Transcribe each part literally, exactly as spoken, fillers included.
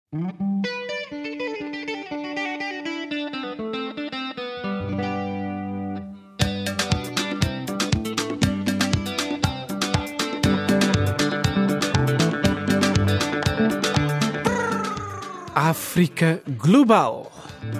África Global.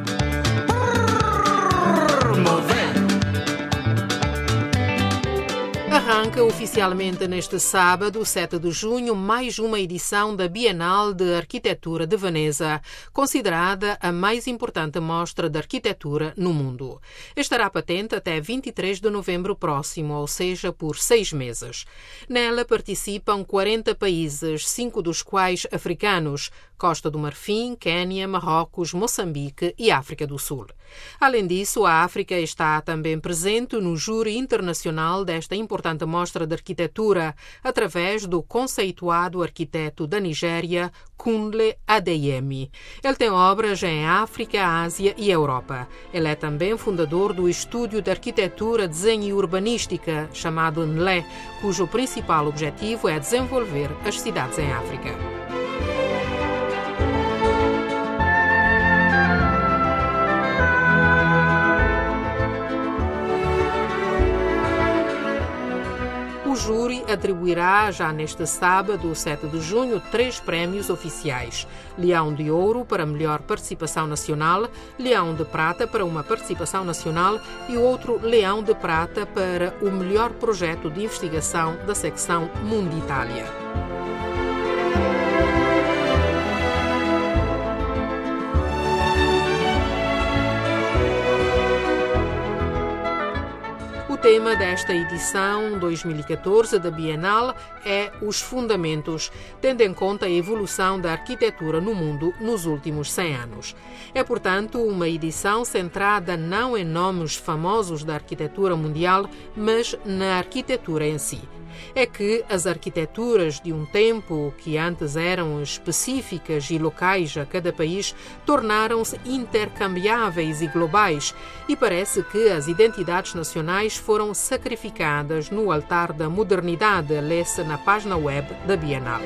Arranca oficialmente neste sábado, sete de junho, mais uma edição da Bienal de Arquitetura de Veneza, considerada a mais importante mostra de arquitetura no mundo. Estará patente até vinte e três de novembro próximo, ou seja, por seis meses. Nela participam quarenta países, cinco dos quais africanos: Costa do Marfim, Quênia, Marrocos, Moçambique e África do Sul. Além disso, a África está também presente no júri internacional desta importante mostra de arquitetura, através do conceituado arquiteto da Nigéria, Kunle Adeyemi. Ele tem obras em África, Ásia e Europa. Ele é também fundador do Estúdio de Arquitetura, Desenho e Urbanística, chamado N L E, cujo principal objetivo é desenvolver as cidades em África. O júri atribuirá, já neste sábado, sete de junho, três prémios oficiais: Leão de Ouro para melhor participação nacional, Leão de Prata para uma participação nacional e outro Leão de Prata para o melhor projeto de investigação da secção Mundo Itália. O tema desta edição dois mil e catorze da Bienal é os fundamentos, tendo em conta a evolução da arquitetura no mundo nos últimos cem anos. É, portanto, uma edição centrada não em nomes famosos da arquitetura mundial, mas na arquitetura em si. É que as arquiteturas de um tempo, que antes eram específicas e locais a cada país, tornaram-se intercambiáveis e globais, e parece que as identidades nacionais foram sacrificadas no altar da modernidade, lê-se na página web da Bienal.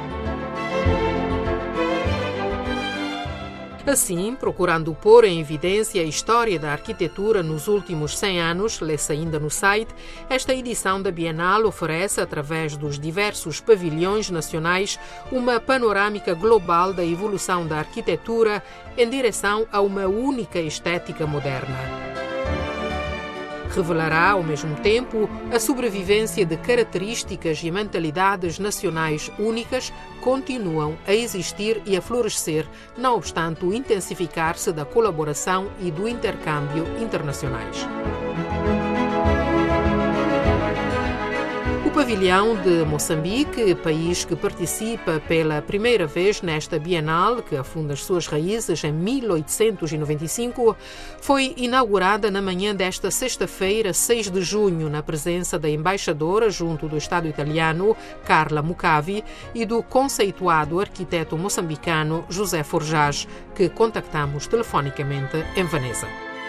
Assim, procurando pôr em evidência a história da arquitetura nos últimos cem anos, lê-se ainda no site, esta edição da Bienal oferece, através dos diversos pavilhões nacionais, uma panorâmica global da evolução da arquitetura em direção a uma única estética moderna. Revelará, ao mesmo tempo, a sobrevivência de características e mentalidades nacionais únicas que continuam a existir e a florescer, não obstante o intensificar-se da colaboração e do intercâmbio internacionais. O pavilhão de Moçambique, país que participa pela primeira vez nesta Bienal, que afunda as suas raízes em mil oitocentos e noventa e cinco, foi inaugurada na manhã desta sexta-feira, seis de junho, na presença da embaixadora junto do Estado italiano, Carla Mucavi, e do conceituado arquiteto moçambicano José Forjás, que contactamos telefonicamente em Veneza.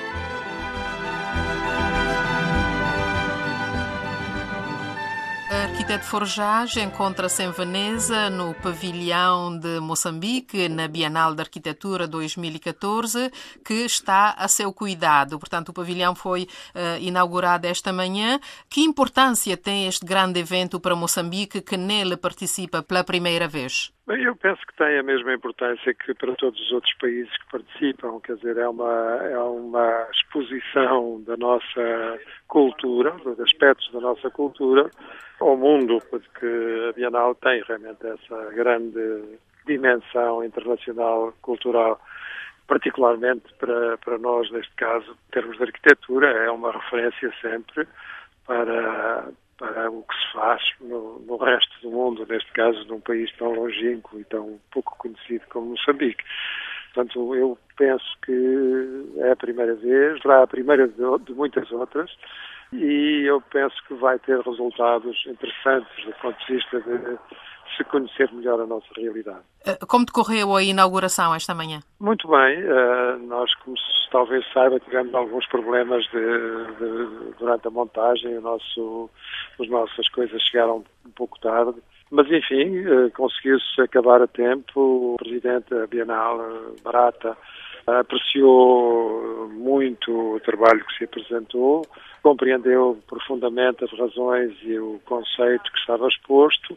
O arquiteto Forjás encontra-se em Veneza, no pavilhão de Moçambique, na Bienal de Arquitetura dois mil e catorze, que está a seu cuidado. Portanto, o pavilhão foi uh, inaugurado esta manhã. Que importância tem este grande evento para Moçambique, que nele participa pela primeira vez? Bem, eu penso que tem a mesma importância que para todos os outros países que participam. Quer dizer, é uma, é uma exposição da nossa cultura, dos aspectos da nossa cultura, ao mundo, porque a Bienal tem realmente essa grande dimensão internacional, cultural, particularmente para, para nós, neste caso, em termos de arquitetura, é uma referência sempre para, para o que se faz no, no resto do mundo, neste caso, num país tão longínquo e tão pouco conhecido como Moçambique. Portanto, eu penso que é a primeira vez, será a primeira de, de muitas outras, e eu penso que vai ter resultados interessantes do ponto de vista de se conhecer melhor a nossa realidade. Como decorreu a inauguração esta manhã? Muito bem. Nós, como talvez saiba, tivemos alguns problemas de, de, durante a montagem. O nosso, as nossas coisas chegaram um pouco tarde Mas, enfim, conseguiu-se acabar a tempo. O presidente da Bienal, Barata, apreciou muito o trabalho que se apresentou, compreendeu profundamente as razões e o conceito que estava exposto,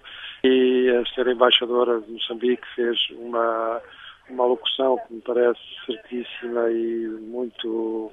e a senhora embaixadora de Moçambique fez uma, uma alocução que me parece certíssima e muito,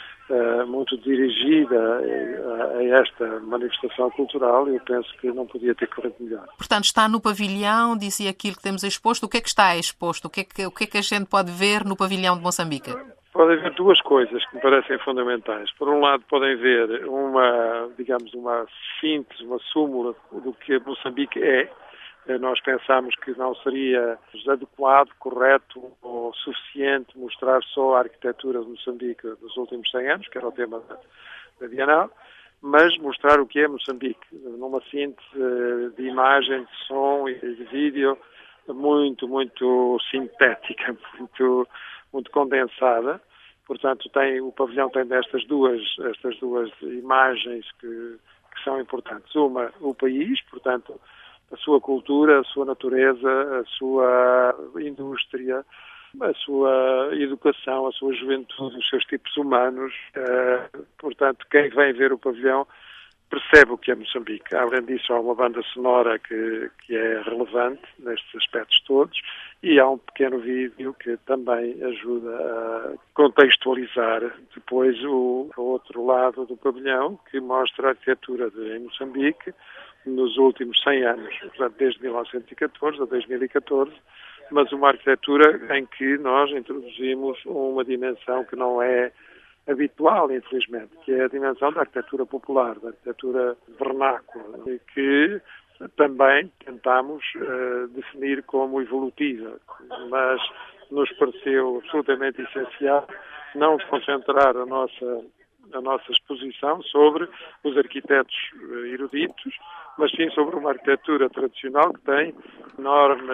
uh, muito dirigida a, a esta manifestação cultural, e eu penso que não podia ter corrido melhor. Portanto, está no pavilhão, dizia aquilo que temos exposto. O que é que está exposto? O que é que, o que é que a gente pode ver no pavilhão de Moçambique? Podem ver duas coisas que me parecem fundamentais. Por um lado, podem ver uma, digamos, uma síntese, uma súmula do que Moçambique é. Nós pensamos que não seria adequado, correto ou suficiente mostrar só a arquitetura de Moçambique dos últimos cem anos, que era o tema da, da Bienal, mas mostrar o que é Moçambique, numa síntese de imagem, de som e de vídeo muito, muito sintética, muito, muito condensada. Portanto, tem, o pavilhão tem destas duas, estas duas imagens que, que são importantes. Uma, o país, portanto, a sua cultura, a sua natureza, a sua indústria, a sua educação, a sua juventude, os seus tipos humanos. Uh, portanto, quem vem ver o pavilhão percebe o que é Moçambique. Além disso, há uma banda sonora que, que é relevante nestes aspectos todos, e há um pequeno vídeo que também ajuda a contextualizar depois o, o outro lado do pavilhão, que mostra a arquitetura de, em Moçambique nos últimos cem anos, portanto, desde mil novecentos e catorze a dois mil e catorze, mas uma arquitetura em que nós introduzimos uma dimensão que não é habitual, infelizmente, que é a dimensão da arquitetura popular, da arquitetura vernácula, e que também tentamos uh, definir como evolutiva, mas nos pareceu absolutamente essencial não concentrar a nossa, a nossa exposição sobre os arquitetos eruditos, mas sim sobre uma arquitetura tradicional que tem enorme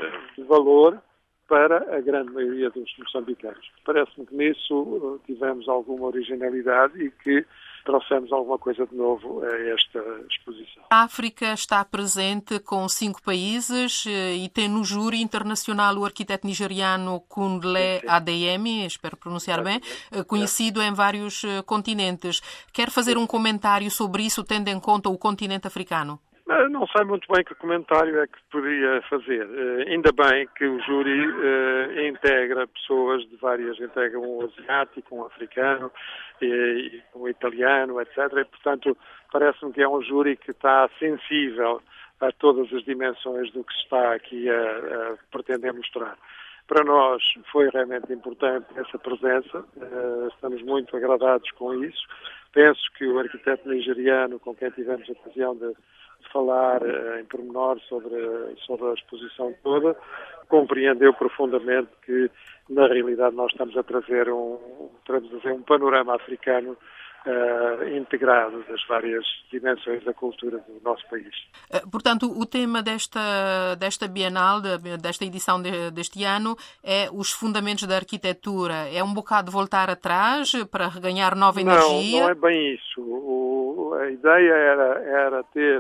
valor para a grande maioria dos moçambicanos. Parece-me que nisso tivemos alguma originalidade e que trouxemos alguma coisa de novo a esta exposição. A África está presente com cinco países e tem no júri internacional o arquiteto nigeriano Kundle Adeyemi, espero pronunciar bem, conhecido em vários continentes. Quer fazer um comentário sobre isso, tendo em conta o continente africano? Não sei muito bem que comentário é que poderia fazer. Uh, ainda bem que o júri uh, integra pessoas de várias, integra um asiático, um africano, e, um italiano, etcétera. E, portanto, parece-me que é um júri que está sensível a todas as dimensões do que se está aqui a, a pretender mostrar. Para nós foi realmente importante essa presença, uh, estamos muito agradados com isso. Penso que o arquiteto nigeriano, com quem tivemos a ocasião de falar uh, em pormenor sobre, sobre a exposição toda, compreendeu profundamente que, na realidade, nós estamos a trazer um, trazer um panorama africano uh, integrado das várias dimensões da cultura do nosso país. Portanto, o tema desta, desta Bienal, desta edição de, deste ano, é os fundamentos da arquitetura. É um bocado voltar atrás para reganhar nova energia? Não, não é bem isso. O, a ideia era, era ter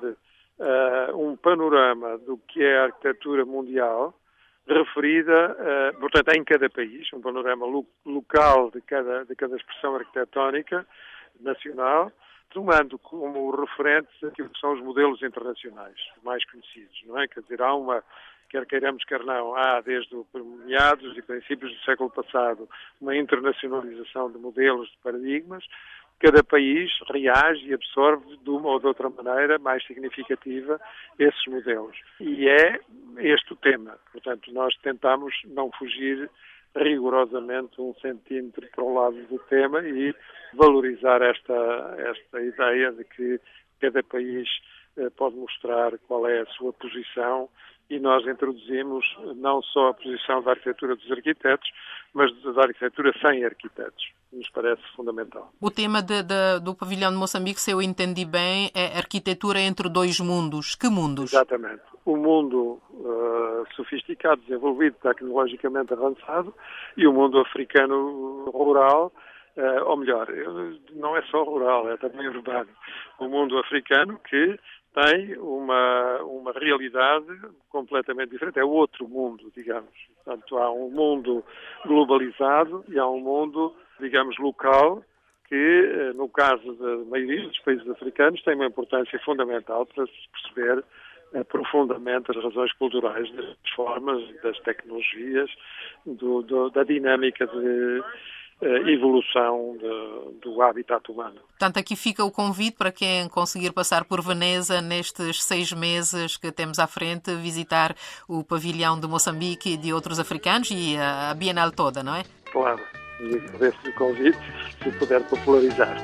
Uh, um panorama do que é a arquitetura mundial, referida, uh, portanto, em cada país, um panorama lo- local de cada, de cada expressão arquitetónica nacional, tomando como referentes aquilo que são os modelos internacionais mais conhecidos, não é? Quer dizer, há uma, quer queiramos, quer não, há desde o meados e princípios do século passado uma internacionalização de modelos, de paradigmas. Cada país reage e absorve de uma ou de outra maneira mais significativa esses modelos. E é este o tema. Portanto, nós tentamos não fugir rigorosamente um centímetro para o lado do tema e valorizar esta, esta ideia de que cada país eh, pode mostrar qual é a sua posição, e nós introduzimos não só a posição da arquitetura dos arquitetos, mas da arquitetura sem arquitetos. Nos parece fundamental. O tema de, de, do pavilhão de Moçambique, se eu entendi bem, é arquitetura entre dois mundos. Que mundos? Exatamente. O mundo uh, sofisticado, desenvolvido, tecnologicamente avançado, e o mundo africano rural, uh, ou melhor, não é só rural, é também urbano. O mundo africano que tem uma, uma realidade completamente diferente. É outro mundo, digamos. Portanto, há um mundo globalizado e há um mundo, digamos, local, que, no caso da maioria dos países africanos, tem uma importância fundamental para se perceber eh, profundamente as razões culturais das formas, das tecnologias, do, do, da dinâmica de eh, evolução de, do habitat humano. Portanto, aqui fica o convite para quem conseguir passar por Veneza nestes seis meses que temos à frente, visitar o pavilhão de Moçambique e de outros africanos e a Bienal toda, não é? Claro. E agradeço o convite, se puder popularizar.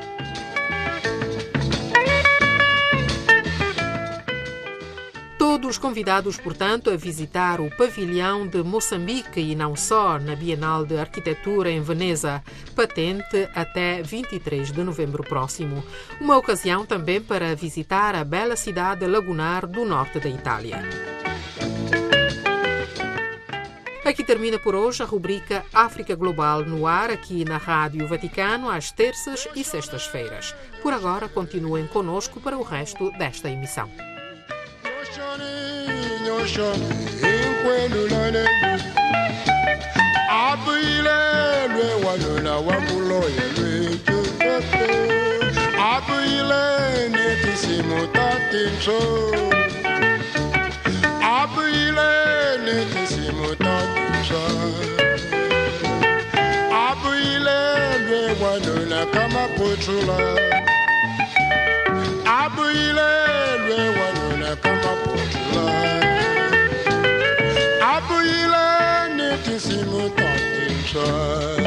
Todos convidados, portanto, a visitar o pavilhão de Moçambique e não só na Bienal de Arquitetura em Veneza, patente até vinte e três de novembro próximo. Uma ocasião também para visitar a bela cidade lagunar do norte da Itália. Aqui termina por hoje a rubrica África Global no ar, aqui na Rádio Vaticano, às terças e sextas-feiras. Por agora, continuem conosco para o resto desta emissão. Kama puchula abuile lwe wanuna kama puchula abuile nitisimu tatisha